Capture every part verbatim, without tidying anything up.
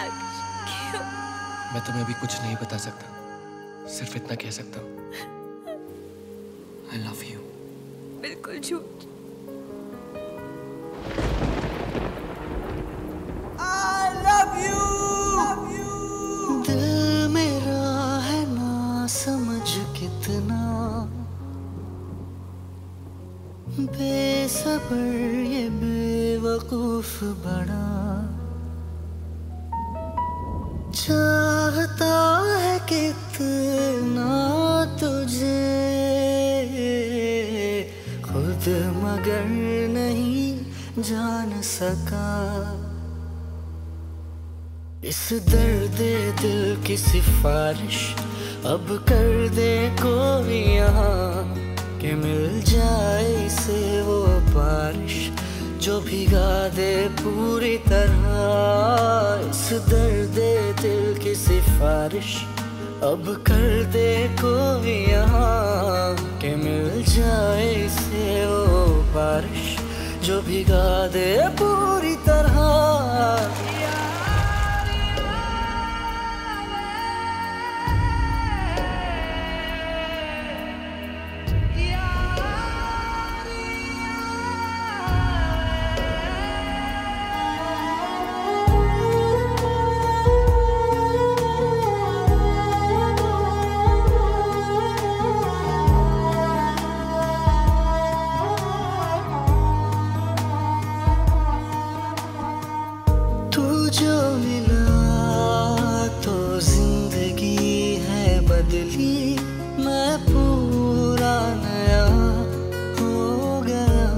आकाश, क्यों? मैं तुम्हें अभी कुछ नहीं बता सकता, सिर्फ इतना कह सकता हूँ, I love you। बिल्कुल झूठ। I love you। दिल मेरा है ना समझ कितना बेसब्र ये बेवकूफ बड़ा चाहता है कितना तुझे खुद मगर नहीं जान सका। इस दर्द दिल की सिफारिश अब कर दे कोई यहाँ कि मिल जाए इसे वो बारिश जो भिगा दे पूरी तरह। इस दर्द दिल की सिफारिश अब कर दे कोई यहाँ कि मिल जाए इसे वो बारिश जो भिगा दे पूरी तरह। जो मिला तो जिंदगी है बदली मैं पूरा नया हो गया।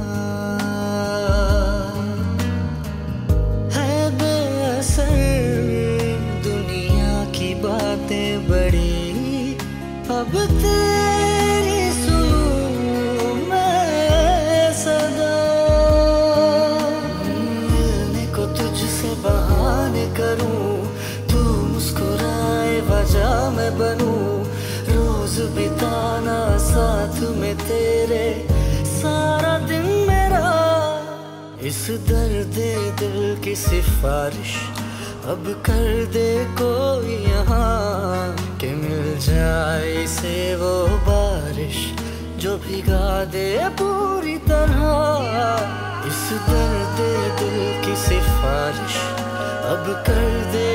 है बेअसर दुनिया की बातें बड़ी अब तेरी सुनूं मैं सदा। मिलने को तुझसे बहाने करूं तू मुस्कुराए वजह मैं बनूं रोज बिताना साथ में तेरे सारा दिन मेरा। इस दर्द दिल की सिफारिश अब कर दे कोई यहाँ कि मिल जाए इसे वो बारिश जो भिगा दे पूरी तरह। इस दर्द दिल की सिफारिश अब कर दे